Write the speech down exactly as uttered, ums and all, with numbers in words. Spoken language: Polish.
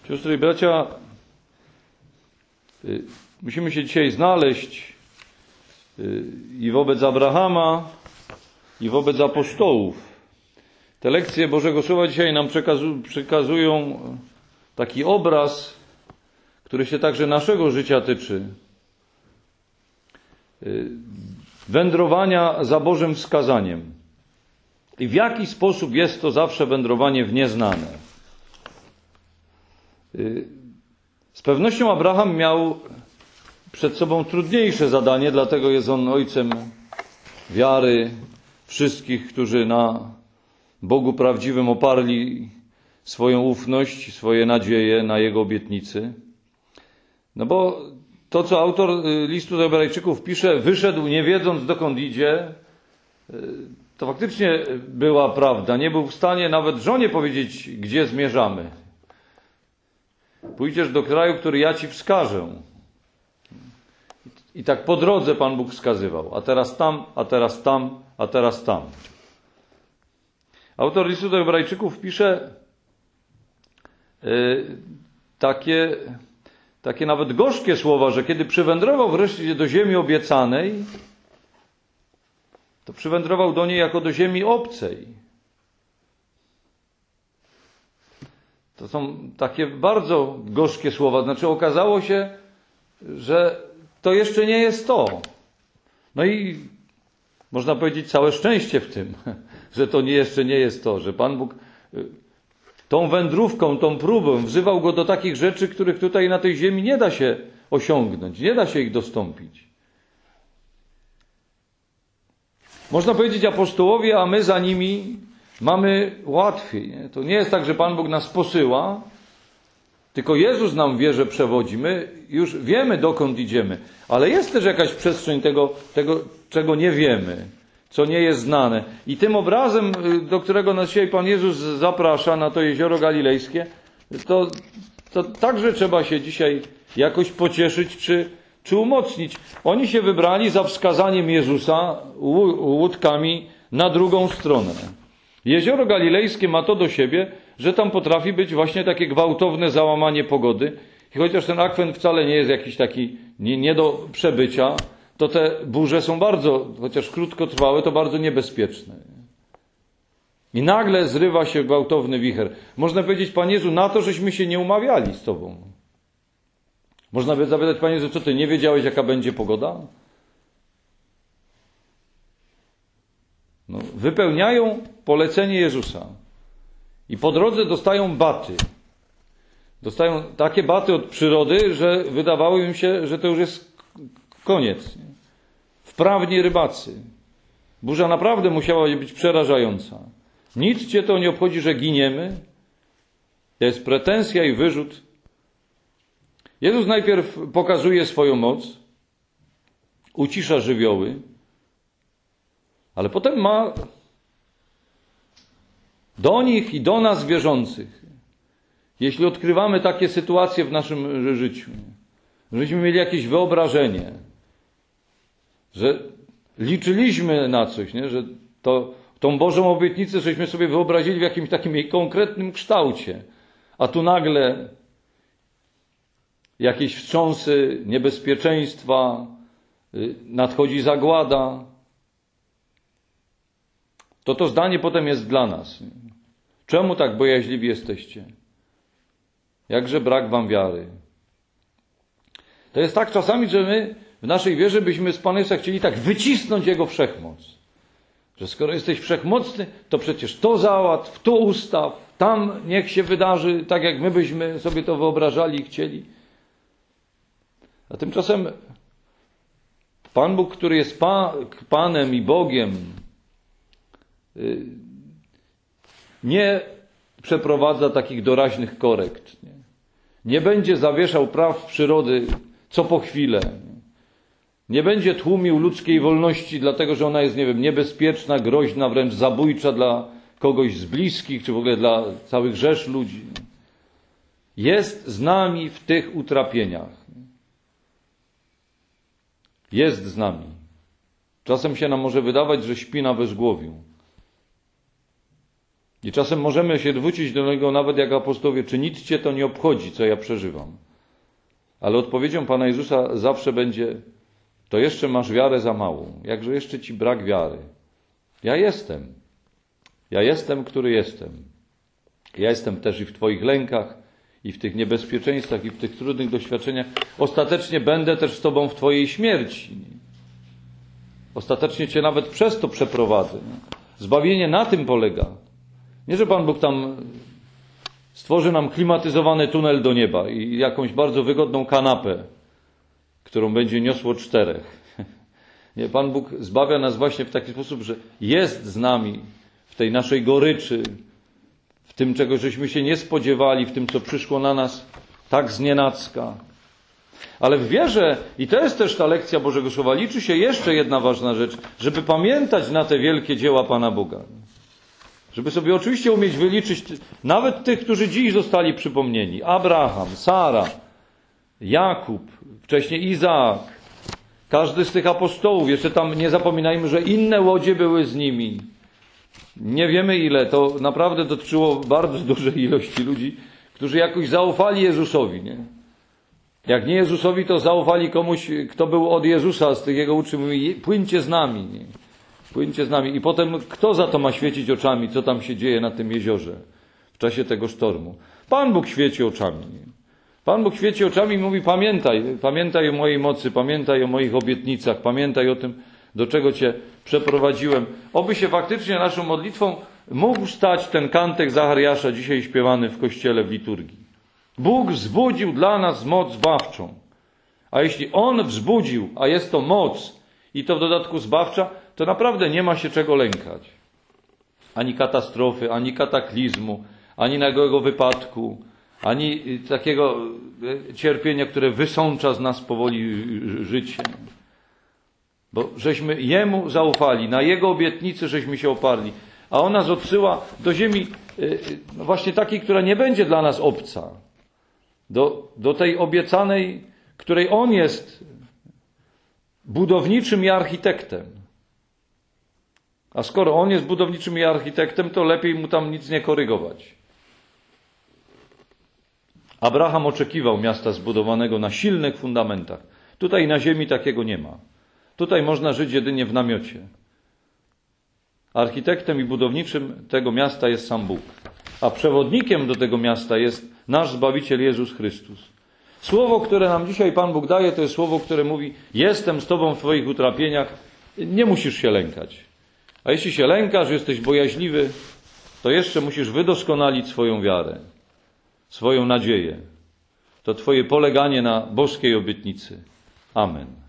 Siostry i bracia, musimy się dzisiaj znaleźć i wobec Abrahama, i wobec apostołów. Te lekcje Bożego Słowa dzisiaj nam przekazu- przekazują taki obraz, który się także naszego życia tyczy. Wędrowania za Bożym wskazaniem. I w jaki sposób jest to zawsze wędrowanie w nieznane. Z pewnością Abraham miał przed sobą trudniejsze zadanie, dlatego jest on ojcem wiary wszystkich, którzy na Bogu prawdziwym oparli swoją ufność, swoje nadzieje na Jego obietnicy. No bo to, co autor listu do Hebrajczyków pisze, wyszedł nie wiedząc dokąd idzie, to faktycznie była prawda. Nie był w stanie nawet żonie powiedzieć, gdzie zmierzamy. Pójdziesz do kraju, który ja ci wskażę. I tak po drodze Pan Bóg wskazywał. A teraz tam, a teraz tam, a teraz tam. Autor listu do Hebrajczyków pisze yy, takie, takie nawet gorzkie słowa, że kiedy przywędrował wreszcie do ziemi obiecanej, to przywędrował do niej jako do ziemi obcej. To są takie bardzo gorzkie słowa. Znaczy okazało się, że to jeszcze nie jest to. No i można powiedzieć całe szczęście w tym, że to nie, jeszcze nie jest to, że Pan Bóg tą wędrówką, tą próbą wzywał go do takich rzeczy, których tutaj na tej ziemi nie da się osiągnąć, nie da się ich dostąpić. Można powiedzieć apostołowie, a my za nimi mamy łatwiej. Nie? To nie jest tak, że Pan Bóg nas posyła, tylko Jezus nam wie, że przewodzi. My już wiemy, dokąd idziemy, ale jest też jakaś przestrzeń tego, tego, czego nie wiemy, co nie jest znane. I tym obrazem, do którego nas dzisiaj Pan Jezus zaprasza na to jezioro galilejskie, to, to także trzeba się dzisiaj jakoś pocieszyć czy, czy umocnić. Oni się wybrali za wskazaniem Jezusa łódkami na drugą stronę. Jezioro galilejskie ma to do siebie, że tam potrafi być właśnie takie gwałtowne załamanie pogody. I chociaż ten akwen wcale nie jest jakiś taki nie, nie do przebycia, to te burze są bardzo, chociaż krótkotrwałe, to bardzo niebezpieczne. I nagle zrywa się gwałtowny wicher. Można powiedzieć, Panie Jezu, na to, żeśmy się nie umawiali z Tobą. Można by zapytać, Panie Jezu, co Ty nie wiedziałeś, jaka będzie pogoda? No, wypełniają polecenie Jezusa. I po drodze dostają baty. Dostają takie baty od przyrody, że wydawało im się, że to już jest koniec. Wprawni rybacy. Burza naprawdę musiała być przerażająca. Nic cię to nie obchodzi, że giniemy. To jest pretensja i wyrzut. Jezus najpierw pokazuje swoją moc, ucisza żywioły, ale potem ma do nich i do nas wierzących, jeśli odkrywamy takie sytuacje w naszym życiu, żebyśmy mieli jakieś wyobrażenie, że liczyliśmy na coś, nie? Że to, tą Bożą obietnicę żeśmy sobie wyobrazili w jakimś takim jej konkretnym kształcie, a tu nagle jakieś wstrząsy, niebezpieczeństwa, nadchodzi zagłada, to to zdanie potem jest dla nas. Czemu tak bojaźliwi jesteście? Jakże brak wam wiary? To jest tak czasami, że my w naszej wierze byśmy z Panem Jezusa chcieli tak wycisnąć Jego wszechmoc. Że skoro jesteś wszechmocny, to przecież to załatw, to ustaw, tam niech się wydarzy tak, jak my byśmy sobie to wyobrażali i chcieli. A tymczasem Pan Bóg, który jest pa, Panem i Bogiem, nie przeprowadza takich doraźnych korekt. Nie, nie będzie zawieszał praw przyrody co po chwilę. Nie będzie tłumił ludzkiej wolności, dlatego że ona jest, nie wiem, niebezpieczna, groźna, wręcz zabójcza dla kogoś z bliskich, czy w ogóle dla całych rzesz ludzi. Jest z nami w tych utrapieniach. Jest z nami. Czasem się nam może wydawać, że śpi na wezgłowiu. I czasem możemy się zwrócić do Niego nawet jak apostołowie, czy nic Cię to nie obchodzi, co ja przeżywam. Ale odpowiedzią Pana Jezusa zawsze będzie, to jeszcze masz wiarę za małą, jakże jeszcze Ci brak wiary. Ja jestem. Ja jestem, który jestem. Ja jestem też i w Twoich lękach, i w tych niebezpieczeństwach, i w tych trudnych doświadczeniach. Ostatecznie będę też z Tobą w Twojej śmierci. Ostatecznie Cię nawet przez to przeprowadzę. Zbawienie na tym polega. Nie, że Pan Bóg tam stworzy nam klimatyzowany tunel do nieba i jakąś bardzo wygodną kanapę, którą będzie niosło czterech. Nie, Pan Bóg zbawia nas właśnie w taki sposób, że jest z nami w tej naszej goryczy, w tym, czego żeśmy się nie spodziewali, w tym, co przyszło na nas tak znienacka. Ale w wierze, i to jest też ta lekcja Bożego Słowa, liczy się jeszcze jedna ważna rzecz, żeby pamiętać na te wielkie dzieła Pana Boga. Żeby sobie oczywiście umieć wyliczyć nawet tych, którzy dziś zostali przypomnieni. Abraham, Sara, Jakub, wcześniej Izaak, każdy z tych apostołów. Jeszcze tam nie zapominajmy, że inne łodzie były z nimi. Nie wiemy ile, to naprawdę dotyczyło bardzo dużej ilości ludzi, którzy jakoś zaufali Jezusowi. Nie? Jak nie Jezusowi, to zaufali komuś, kto był od Jezusa, z tych jego uczniów, mówi, płyńcie z nami. Nie? Płyńcie z nami. I potem kto za to ma świecić oczami, co tam się dzieje na tym jeziorze w czasie tego sztormu? Pan Bóg świeci oczami. Nie? Pan Bóg świeci oczami i mówi, pamiętaj, pamiętaj o mojej mocy, pamiętaj o moich obietnicach, pamiętaj o tym, do czego Cię przeprowadziłem. Oby się faktycznie naszą modlitwą mógł stać ten kantek Zachariasza, dzisiaj śpiewany w kościele w liturgii. Bóg wzbudził dla nas moc zbawczą. A jeśli On wzbudził, a jest to moc i to w dodatku zbawcza, to naprawdę nie ma się czego lękać. Ani katastrofy, ani kataklizmu, ani nagłego wypadku, ani takiego cierpienia, które wysącza z nas powoli życie. Bo żeśmy Jemu zaufali, na Jego obietnicy żeśmy się oparli. A On nas odsyła do ziemi no właśnie takiej, która nie będzie dla nas obca. Do, do tej obiecanej, której On jest budowniczym i architektem. A skoro On jest budowniczym i architektem, to lepiej Mu tam nic nie korygować. Abraham oczekiwał miasta zbudowanego na silnych fundamentach. Tutaj na ziemi takiego nie ma. Tutaj można żyć jedynie w namiocie. Architektem i budowniczym tego miasta jest sam Bóg. A przewodnikiem do tego miasta jest nasz Zbawiciel Jezus Chrystus. Słowo, które nam dzisiaj Pan Bóg daje, to jest słowo, które mówi, jestem z Tobą w Twoich utrapieniach, nie musisz się lękać. A jeśli się lękasz, jesteś bojaźliwy, to jeszcze musisz wydoskonalić swoją wiarę, swoją nadzieję. To Twoje poleganie na boskiej obietnicy. Amen.